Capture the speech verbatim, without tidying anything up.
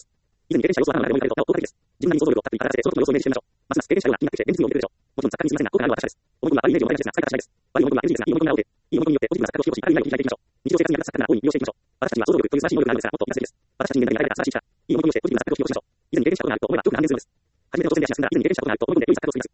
ます。以前に経験者要素は何なのかを考えると、効果的です。自分なりに想像力をたっぷり働かせて、そのことの様子をイメージしてみましょう。ますます経験者が気になってきて、現実味を見てくるでしょう。もちろん作家にすみませんが、効果があるのは確かです。思い込みは悪いイメージを与えがちですが、作家は違いです。悪い思い込みは エヌジー ですが、いい思い込みは エヌジー ですが、いい思い込みによってポジティブな錯覚を引き起こし、ある意味の良い錯覚を起こし、ある意味の非常的な現象。日常生活にある錯覚が大いに利用していきましょう。私たちには想像力という素晴らしい能力があるのですが、もっと増やすべきです。私たち人間が抱いた素晴らしい力、いい思い込みによってポジティブな錯覚を引き起こしましょう。以前に経験したことがあると思えばよくあるんです。初めての挑戦で足が進んだら、以前に経験したことがあると思い込んで良い錯覚を作ります。